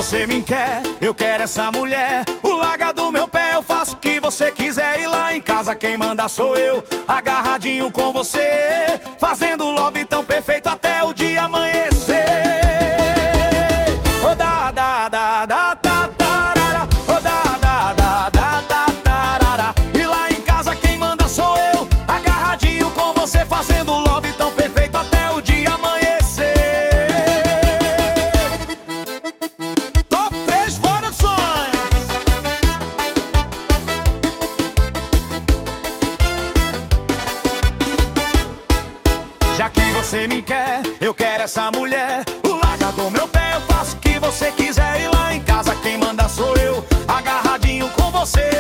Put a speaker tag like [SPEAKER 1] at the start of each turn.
[SPEAKER 1] você me quer, eu quero essa mulher. O larga do meu pé, eu faço o que você quiser. E lá em casa quem manda sou eu, agarradinho com você, fazendo love tão perfeito até o dia amanhecer. Oh, da, da, da, da, da, tarara. Oh, da, da, da, da, da, tarara. E lá em casa quem manda sou eu, agarradinho com você, fazendo love tão perfeito até o dia amanhecer. Top 3 Produções. Já que você me quer, eu quero essa mulher. O larga do meu pé, eu faço o que você quiser. E lá em casa quem manda sou eu, agarradinho com você,